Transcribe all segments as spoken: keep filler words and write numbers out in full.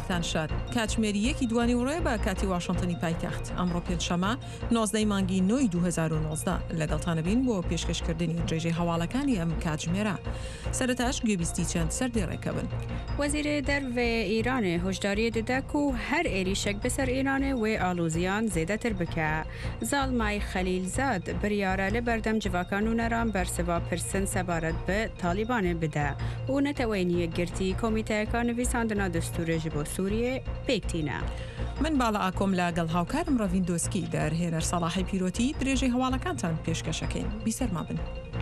بەختان شاد کاتژمێریەکی دوانی وڕۆیە بە کاتی واشنتنی پایتەخت ئەمڕۆ پێنجشەمە نۆزدەی مانگی نۆی دوو هەزار و نۆزدە لەگەڵتانە بین بۆ پێشکەشکردنی درێژەی هەواڵەکانی ئەم کاتژمێرە. سەرەتاش گوێبیستی چەند سەردێڕێکە بن. وەزیرە دەرێ ئیرانێ هۆشداری دەدەک و هەر عێریشێک بەسەر ئیرانێ وێ ئالۆزیان زێدەتر بکە. زاڵمای خەلیلزاد بریارە لە بەردەم جڤاکان و نەران بەرسەوا پرسن سەبارەت بە تالیبانێ بدە و نەتەوەینیە گرتی کۆمیتەیەکان نویساندنا دەستورێژی بۆ سووریێ پێکتینە. من باڵا ئاکۆم لەگەڵ هاوکارم ڕەڤین دۆسکی دەرهێنەر سەڵاحی پیرۆتی درێژەی هەواڵەکانتان پێشکەشەکەین. بیسەرما بن.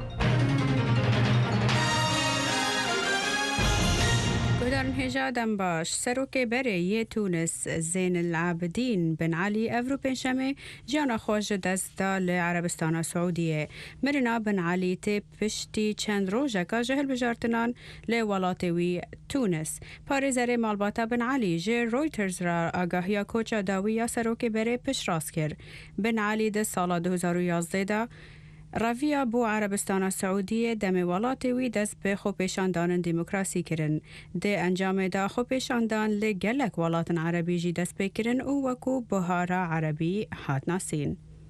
گۆدارن هێژا دەم باش سەرۆکێ بەرێ یە تونس زێن العابدین بن علی ئەڤرو پێنجشەمێ ژیانە خۆشە دەستدا لە عەرەبستانە سعودیە. مرنا بن علی تێ پشتی چەند ڕۆژەکە ژە هەڵبژارتنان لە وڵاتێوی تونس. پارێزەرێ ماڵباتە بن علی ژێ ڕۆیترز را ئاگاهیا کۆچە داویە سەرۆکێ بەرێ پشت ڕاست کرد. بن علی دە ساڵە دوو هەزار و یازدەدا ڕاویە بۆ عەرەبستانە سعودیە دەمێ وڵاتێوی دەست بە خۆپێشاندانن دیموکراسی کردن. دێ ئەنجامێدا خۆپێشاندان لە گەلک وڵاتن عەرەبیژی دەست پێکردن و وەکو بوهارە عەرەبی هاتناسین.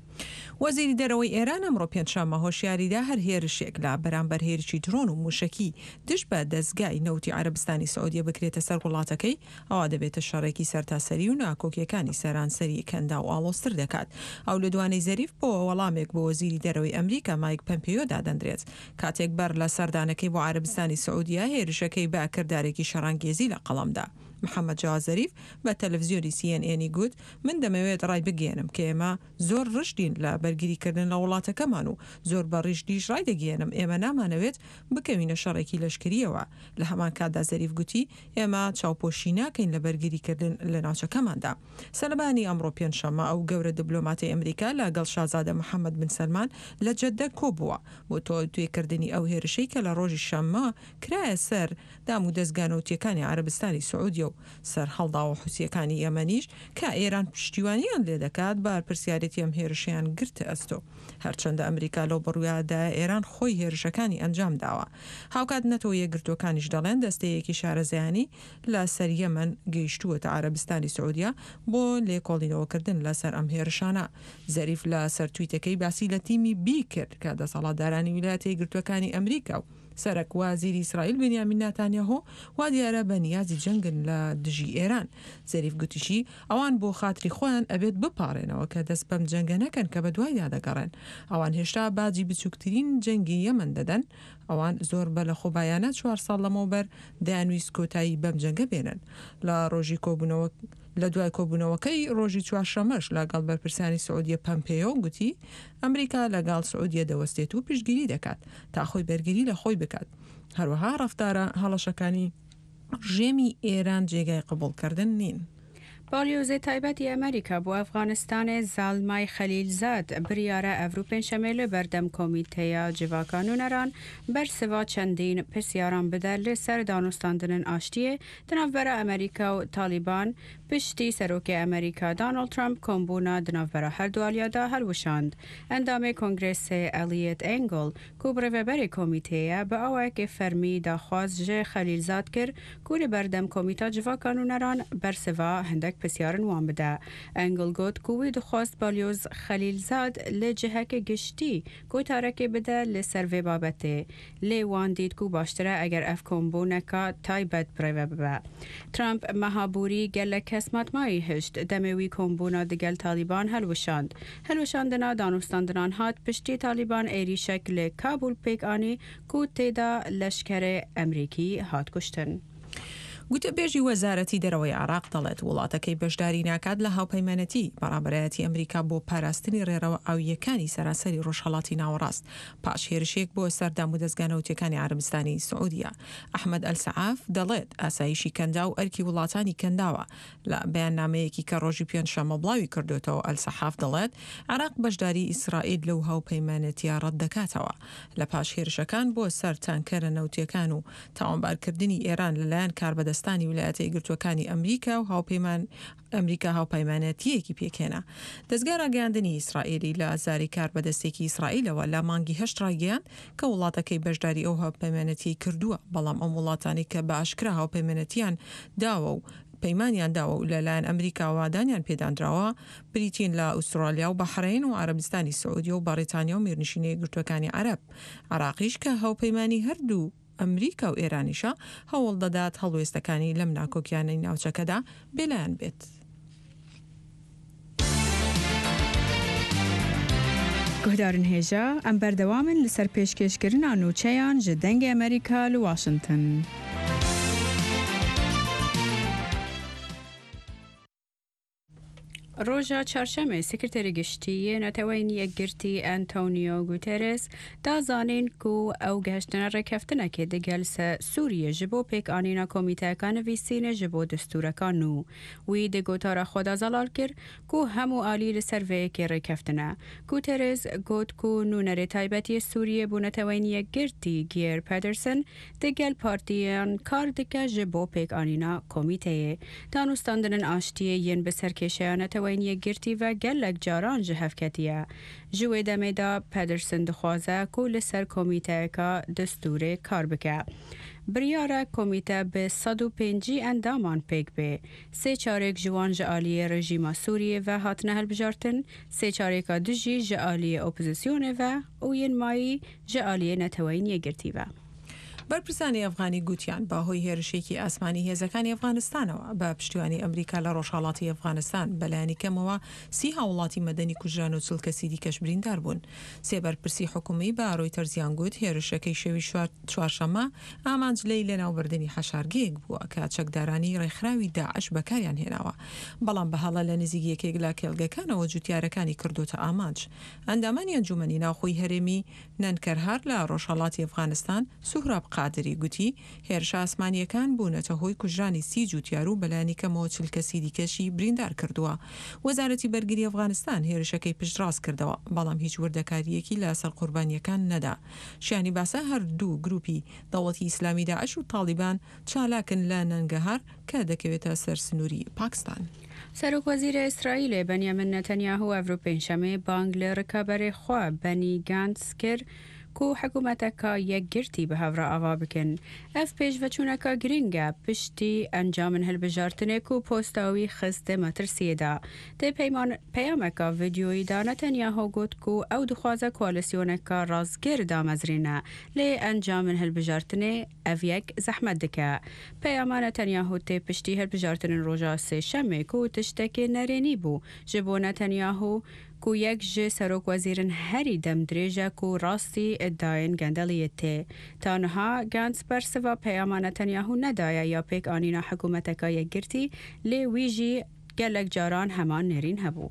وەزیری دەرەوەی ئێران ئەمڕۆ پێنجشەمە هۆشیاریدا هەر هێرشێک لە بەرامبەر هێرشی درۆن و موشەکی دش بە دەستگای نەوتی عەرەبستانی سعودیە بکرێتە سەر وڵاتەکەی ئەوە دەبێتە شەڕێکی سەرتاسەری و ناکۆکیەکانی سەرانسەری کەندا و ئاڵۆستر دەکات. ئەو لە دوانەی زەریف بۆ وەڵامێک بۆ وەزیری دەرەوەی ئەمریکا مایک پەمپیۆ دادەندرێت کاتێک بەر لە سەردانەکەی بۆ عەرەبستانی سعودیە هێرشەکەی بە کردارێکی شەڕانگێزی لە قەڵەمدا. محەممەد جاواد زەریف بە تەلەڤیزیۆنی سی ئێن ئێنی گوت من دەمەوێت ڕای بگێنم کە ئێمە زۆر ڕشتین لە بەرگریکردن لە وڵاتەکەمان و زۆر بە ڕیشتیش ڕای دەگێنم ئێمە نامانەوێت بکەوینە شەڕێکی لەشکریەوە. لە هەمان کاتدا زەریف گوتی ئێمە چاوپۆشی ناکەین لە بەرگریکردن لە ناوچەکەماندا. سەلبانی ئەمڕۆ پێنجشەمە ئەو گەورە دیبلۆماتی ئەمریکا لەگەڵ شازادە محەممەد بن سەلمان لە جەددە کۆبووە بۆ تۆ توێکردنی ئەو هێرشەی کە لە ڕۆژی شەممە کرایە سەر دام و دەستگانەوتیەکانی عەرەبستانی سعودیە و سەر هەڵدا و حوسیەکانی یەمەنیش کە ئێران پشتیوانیان لێ دەکات بار پرسیارەتی ئەم هێرشیان گرتە ئەستۆ. هەرچەندە ئەمریکا لەو بڕوایەدا ئێران خۆی هێرشەکانی ئەنجام داوە. هاوکات نەتەوە یەکگرتوەکانیش دەڵێن دەستەیەکی شارەزایانی لە سەر یەمەن گەیشتووەتە عەرەبستانی سعودیە بۆ لێکۆڵینەوەکردن لەسەر ئەم هێرشانە. زەریف لە سەر تویتەکەی باسی لە تیمی بی کرد کە دەسەڵاتدارانی ویلایەتە یەکگرتوەکانی ئەمریکا و سەرک وازیری ئیسرائیل بنیامین ناتانیاهۆ وا دیارە بە نیازی جەنگن لە دژی ئێران. زەریف گوتیشی ئەوان بۆ خاتری خۆیان ئەبێت بپارێنەوە کە دەست بەم جەنگە نەکەن کە بە دوایدا دەگەڕێن. ئەوان هێشتا باجی بچووکترین جەنگی یەمەن دەدەن. ئەوان زۆر بە لە خۆبایانە چوار ساڵ لەمەوبەر دەیانویست کۆتایی بەم جەنگە بێنن. لە ڕۆژی کۆبوونەوە لە دوای کۆبوونەوەکەی ڕۆژی چوارشەمەش لەگەڵ بەرپرسانی سعودیە پەمپێۆ گوتی ئەمریکا لەگەڵ سعودیە دەوەستێت و پشتگیری دەکات تا خۆی بەرگری لە خۆی بکات. هەروەها ڕەفتارە هەڵەشەکانی ڕژێمی ئێران جێگای قبوڵکردن نین. باڵیۆزەی تایبەتی ئەمریکا بۆ ئەفغانستانê زاڵمای خەلیلزاد بریارە ئەڤرو پێنجشەمێ لە بەردەم کۆمیتەیە جڤاکان و نەران بەرسەوا چەندین پرسیاران بدە لەسەر دانوستاندنن ئاشتیە دناوبەرە ئەمریکا و تالیبان پشتی سەرۆکی ئەمریکا دانالد ترامپ کۆمبوونە دناوبەرە هەردووالیادا هەلوشاند. ئەندامێ کۆنگرێسێ ئەلیەت ئەنگڵ کو بڕێڤەبەری کۆمیتەیە بە ئەوەیەکی فەرمی داخواست ژێ خەلیلزاد کرد کوری بەردەم کۆمیتا جڤاکان و نەران بەرسەوا هەندێک پرسیارن وان بدە. ئەنگڵ گوت کوی دخواست باڵیۆز خەلیلزاد لە جهەکە گشتی کۆتارەکێ بدە لەسەر vê بابەتێ. لێ وان دیت کو باشترە ئەگەر ئەف کۆمبوونەکە تایبەت بڕێوە ببە. ترامپ مەهابووری گەلە کەس ماتمایی هشت دەمەوی کۆمبوونە دەگەل تالیبان هەلوشاند. هەلوشاندنا دانوستاندنان هات پشتی تالیبان عێریشەک لە کابول پێکانی کو تێدا لەشکرە ئەمریکی هات کوشتن. گوتەبێژی وەزارەتی دەرەوەی عێراق دەڵێت وڵاتەکەی بەشداری ناکات لە هاوپەیمانەتی بەڕابەرایەتی ئەمریکا بۆ پاراستنی ڕێڕەوە ئاویەکانی سەراسەری ڕۆژهەڵاتی ناوەڕاست پاش هێرشێک بۆ سەردام و دەستگانەوتیەکانی عەرەبستانی سعودیە. ئەحمەد ئەلسەعاف دەڵێت ئاسایشی کەندا و ئەرکی وڵاتانی کەنداوە. لە بەیاننامەیەکی کە ڕۆژی پێنجشەمە بڵاوی کردوێتەوە ئەلسەحاف دەڵێت عێراق بەشداری ئیسرائیل لەو هاوپەیمانەتیە ڕەت دەکاتەوە. لە پاش هێرشەکان بۆ سەر تانکەرە نەوتیەکان و تاوانبارکردنی ئێران لەلایەن کاربەدەستانی ویلایەتە یەکگرتووەکانی ئەمریکا و هاوپەیمان ئەمریکا هاوپەیمانەتیەکی پێکێنا. دەستگا ڕاگەیاندنی ئیسرائیلی لە ئازاری کاربەدەستێکی ئیسرائیلەوە لە مانگی هەشت ڕاگەیاند کە وڵاتەکەی بەشداری ئەو هاوپەیمانەتی کردووە، بەڵام ئەم وڵاتانی کە بە ئاشکرا هاوپەیمانەتیان داوە و پەیمانیان داوە و لەلایەن ئەمریکا وادانیان پێدانراوە بریتین لە ئوسترالیا و بەحرین و عەرەبستانی سعودی و بەریتانیا و میرنشینە یەکگرتووەکانی عەرەب. عێراقیش کە هاوپەیمانی هەردوو ئەمریکا و ئێرانیشە هەوڵ دەدات هەڵوێستەکانی لەم ناکۆکیانەی ناوچەکەدا بێلایەن بێت. گهدارن هێژە ئەم بەردەوامن لەسەر پێشکەشکردنا نوچەیان ji dengê ئەمریکا li Washington. ڕۆژە چارشەمێ سکرتێری گشتیە نەتەوەی یەکگرتی ئەنتۆنیۆ گوتێرس دازانین کو ئەو گەشتنە ڕێکەفتنەکێ دەگەل سووریە ji بۆ پێکانینا کۆمیتەکان ویسینە ji بۆ دەستورەکان و وی دەگۆتارە خۆدا زەڵال کرد کو هەموو ئالی لەسەر vەیەکی ڕێکەفتنە. گوتێرس گوت کو نونەرێ تایبەتی سووریە بوو نەتەوەی یەکگرتی گیر پەدرسن دەگەل پارتیان کار دکە ji بۆ پێکانینا کۆمیتەیە دانوستاندنن ئاشتیە یەن بەسەر کێشەیانەتەوە یەکگرتی و gelek caran ji hevketiye. Ji wê demê de Pedersen dixwaze ku li ser komîteyeka destûrê kar bike. Biryara komîte bi sed û pêncî endaman pêk bê. Sê çarek ji wan ji aliyê rejîma Sûriyê ve hatine hilbijartin, sê çareka du jî ji aliyê opozisyonê ve û yên mayî ji aliyê neteweyîn yekgirtî ve. بەرپرسانی ئەفغانی گوتیان باهۆی هێرشێکی ئاسمانی هێزەکانی ئەفغانستانەوە بە پشتیوانی ئەمریکا لە ڕۆژهەڵاتی ئەفغانستان بەلایەنی کەمەوە سی هاوڵاتی مەدەنی کوژران و چل کەسی دیکەش بریندار بوون. سێ بەرپرسی حکومی بە ڕۆیتەرز گوت هێرشەکەی شەوی چوارشەممە ئامانجلەی لەناوبردننی حەشارگەیەک بووە کە چەکدارانی ڕێکخراوی داعش بەکاریان هێناوە. بەڵام بەهەڵە لە نزیک یەکێک لە کێڵگەکانەوە جوتیارەکانی کردوتە ئامانج. ئەندامانی ئەنجومەنی ناوخۆی هەرێمی نەنکەرهار لە ڕۆژهەڵاتی ئەفغانستان سوهراب قادری گوتی هێرشە ئاسمانیەکان بوونەتە هۆی کوژرانی سی جوتیار و بەلایەنی کەمەوە چل کەسی دیکەشی بریندار کردووە. وەزارەتی بەرگری ئەفغانستان هێرشەکەی پشتڕاست کردەوە بەڵام هیچ وردەکاریەکی لەسەر قوربانیەکان نەدا. شیانی باسە هەردوو گروپی دەوڵەتی ئیسلامی داعش و تاڵیبان چالاکن لە نەنگەهار کە دەکەوێتە سەر سنووری پاکستان. سەرۆکوەزیرە ئیسرائیلێ بەنیامین نەتەنیاهو ئەڤرۆ پێنجشەمێ بانگ لە ڕکابەرێ خوا بەنی گانتس کرد کو حکوومەتەکە یەکگرتی بە هەڤرا ئاوا بکەن. ئەف پێشڤەچوونەکە گرنگە پشتی ئەنجامن هەلبژارتنێک و پۆستاوی خستە مەترسیەدا. دێ پەیامەکە ڤیدیۆییدا نەتەنیاهۆ گوت کو ئەو دخوازە کۆالسیۆنەکە ڕازگر دامەزرێنە لێ ئەنجامن هەلبژارتنێ ئەڤ یەک زەحمەت دکە. پەیاما نەتەنیاهۆ تێ پشتی هەلبژارتنن ڕۆژا سێشەمێک و تشتێکی نەرێنی بوو ji بۆ نەتەنیاهۆ ku yek ji serokvezîrin herî demdirêje ku rastî iddiayên gendeliyê tê. Tanha Gantz bersiva peyama Netanyahu nedaye ya pêk anîna hikûmeteka yekgirtî lê wî jî gelek caran heman nêrîn hebû.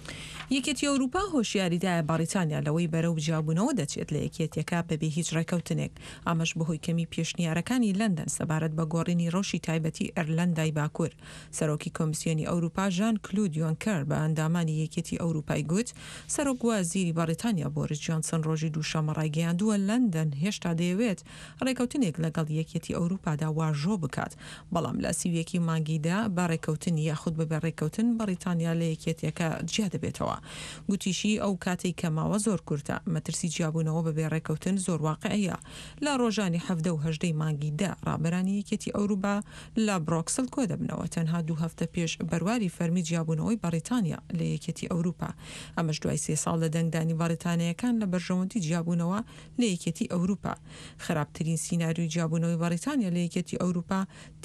یەکێتی ئەوروپا هۆشیاریدایە بەریتانیا لەوەی بەرەو بجیابوونەوە دەچێت لە یەکێتیەکە بەبێ هیچ ڕێکەوتنێک. ئەمەش بەهۆی کەمی پێشنیارەکانی لەندەن سەبارەت بە گۆڕینی ڕۆژی تایبەتی ئێرلەندای باکوور. سەرۆکی کۆمیسیۆنی ئەوروپا ژان کلود یۆنکەر بە ئەندامانی یەکێتی ئەوروپای گوت سەرۆک وەزیری بەریتانیا بۆریس جۆنسن ڕۆژی دووشەممە ڕایگەیاندووە لەندەن هێشتا دەیەوێت ڕێکەوتنێک لەگەڵ یەکێتی ئەوروپادا واژۆ بکات. بەڵام لە سیویەکی مانگیدا بە ڕێکەوتن یاخود بەبێ ڕێکەوتن بەریتانیا لە یەکێتیەکە جیا دەبێتەوە. گوتیشی ئەو کاتێک کەماوە زۆر کورتە مەترسی جیابوونەوە بەبێ ڕێکەوتن زۆر واقعەیە. لە ڕۆژانی حەڤدە و هەژدەی مانگیدا ڕابەرانی یەکێتی ئەوروپا لە بڕۆکسل کۆ دەبنەوە تەنها دوو هەفتە پێش بەرواری فەرمی جیابوونەوەی بەریتانیا لە یەکێتی ئەوروپا. ئەمەش دوای سێ ساڵ لە دەنگدانی بەریتانیەکان لە بەرژەوەندی جیابوونەوە لە یەکێتی ئەوروپا. خراپترین سیناریۆی جیابوونەوەی بەریتانیا لە یەکێتی ئەوروپا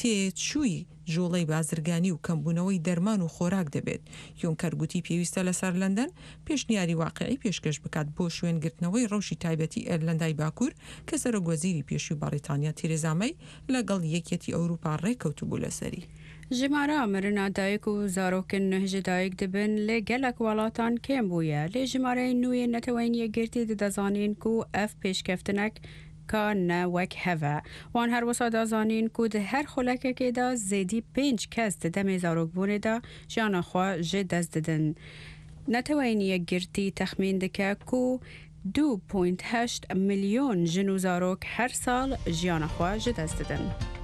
تێچووی ژۆڵەی بازرگانی و کەمبوونەوەی دەرمان و خۆراک دەبێت. یۆنکەر گوتی پێویستە لەسەر لەندەن پێشنیاری واقعی پێشکەش بکات بۆ شوێنگرتنەوەی ڕەوشی تایبەتی ئێرلەندای باکوور کە سەرۆکوەزیری پێشووی بەریتانیا تێرێزا مەی لەگەڵ یەکێتی ئەوروپا ڕێکەوتوبوو لەسەری. ژمارە مرنا دایک و زارۆکن نەهژە دایک دەبن لێ gelek وڵاتان کێم بووە لێ ژمارەی نوێ نەتەوەین یەکگرتی دەدەزانین و ئەف پێشکەفتنەک کا نه وەک هەڤە. وان هەروەسا دازانین کو di her xulekekê zêdî pênc kes di demê zarokbûnê de jiyana xwe ji dest didin. Neteweyîn yekgirtî texmîn dike ku du point heşt milyon jin û zarok her sal jiyana xwe ji dest didin.